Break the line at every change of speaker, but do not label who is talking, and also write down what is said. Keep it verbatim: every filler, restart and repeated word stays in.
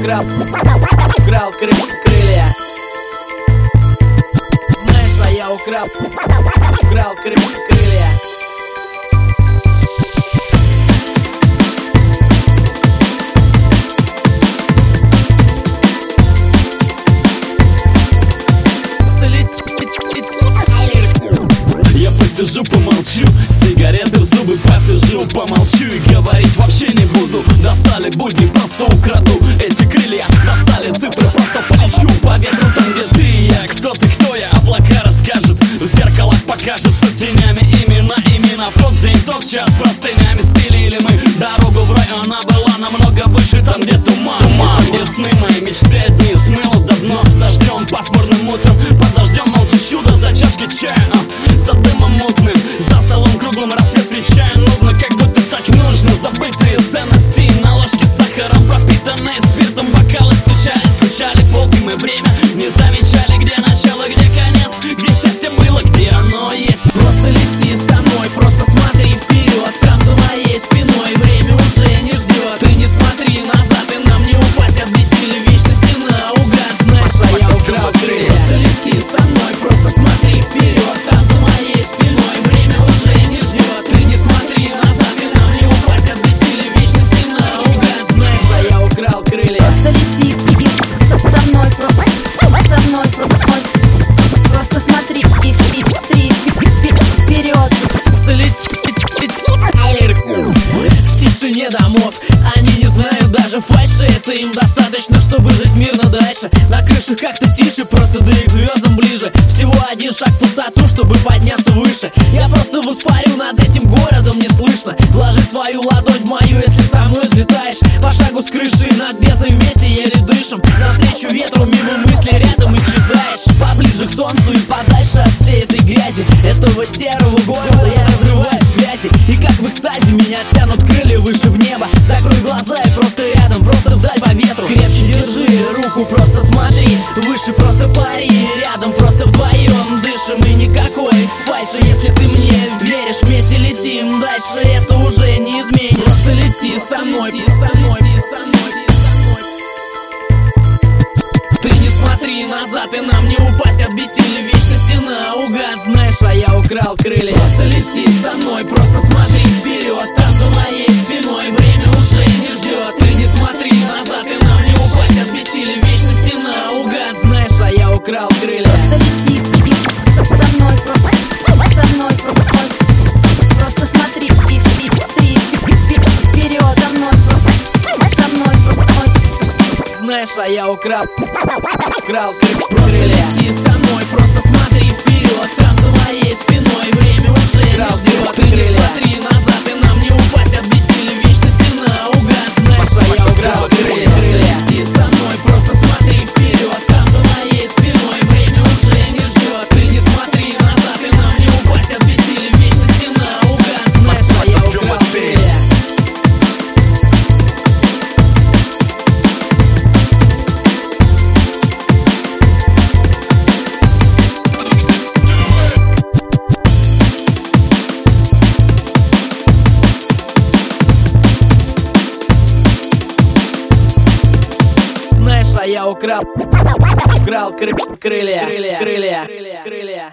украл, украл кры крылья. Знаешь, а я украл, украл кры крылья.
Я посижу, помолчу, сигареты в зубы посижу, помолчу и говорить вообще не буду. Достали будни, просто украду эти крылья. Достали цифры, просто полечу по ветру там, где ты и я. Кто ты, кто я, облака расскажет, в зеркалах покажется тенями имена, имена. В тот день, тот час простынями стелили мы дорогу в рай. Она была намного выше, там где туман, туман, где сны мои, мечты одни смыло давно. Дождем, пасмурным утром, под дождем молча чудо за чашкой чая. За дымом мутным, за столом круглым рассвет встречая нудно, как будто так нужно. Забытые ценности, на ложке с сахаром, пропитанные спиртом бокалы стучали, скучали полки мы время, не замечали, где начало, где конец, где счастье было, где оно есть.
Просто лети со мной, просто смотри вперед, там за моей спиной время уже не ждет. Ты не смотри назад, и нам не упасть от бессилия вечности наугад. Знаешь, а я украл крылья. Просто лети со мной, просто смотри вперед, там за моей спиной время уже не ждет. Ты не смотри назад, и нам не упасть от бессилия вечности наугад. Знаешь, а я украл крылья.
Просто лети со мной, со мной, просто смотри вперед.
Просто лети в тишине домов. Они не знают даже фальши, это им достаточно, чтобы жить мирно дальше. На крышах как-то тише, просто да и к звездам ближе. Всего один шаг в пустоту, чтобы подняться выше. Я просто воспарю над этим городом, не слышно. Вложи свою ладонь в мою, если со мной взлетаешь. По шагу с крыши над бездной вместе еле дышим. Навстречу ветру, мимо мысли рядом исчезаешь. Поближе к солнцу и подальше от всей этой грязи, этого серого города я разрываю связи. И как в экстазе меня тянут крылья выше в небо. Закрой глаза и просто рядом, просто вдаль по ветру. Крепче держи руку, просто смотри выше, просто пари. Рядом просто вдвоем дышим, и никакой фальши. Если ты мне веришь, вместе летим дальше, это уже не изменишь. Просто лети со мной, со мной, со мной. Ты не смотри назад, и нам не упасть от бессилия вечности наугад. Знаешь, а я украл крылья. Просто лети со мной, просто смотри вперед, там за моей спиной время уже не ждет. Ты не смотри назад, и нам не упасть от бессилия вечности наугад. Знаешь, а я украл крылья.
Просто лети со мной, со мной, просто смотри вперед, со мной, со мной.
Знаешь, а я украл, украл крылья. Просто лети со мной, просто смотри вперед, там за моей спиной время уже не ждет. Ты не смотри назад, и нам не упасть от бессилия вечности наугад. Знаешь, а я украл крылья. Просто лети со мной, просто смотри вперед, там за моей спиной время уже не ждет. Ты не смотри назад, и нам не упасть от бессилия вечности наугад. Знаешь, а я украл крылья. Знаешь, а я украл, украл кры крылья, крылья, крылья, крылья.